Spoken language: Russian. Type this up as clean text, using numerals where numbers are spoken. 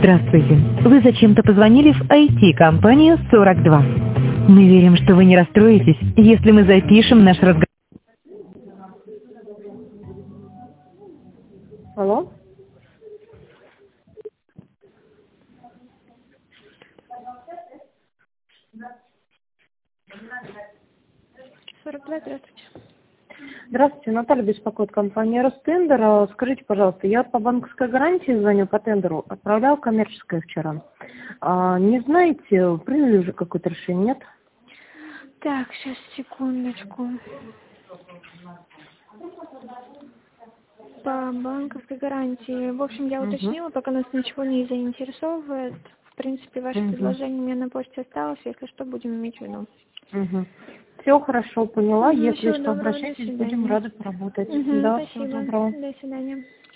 Здравствуйте. Вы зачем-то позвонили в IT-компанию 42. Мы верим, что вы не расстроитесь, если мы запишем наш разговор. Алло? Здравствуйте. Здравствуйте, Наталья беспокоит компания Ростендер. Скажите, пожалуйста, я по банковской гарантии звоню по тендеру, отправлял коммерческое вчера. Не знаете, приняли уже какое-то решение, нет? Так, сейчас, секундочку. По банковской гарантии. В общем, я уточнила, пока нас ничего не заинтересовывает. В принципе, ваше предложение у меня на почте осталось. Если что, будем иметь в виду. Все хорошо, поняла. Если Всего что, доброго, до обращайтесь, свидания. будем рады поработать. Да, всего Спасибо. доброго. До свидания.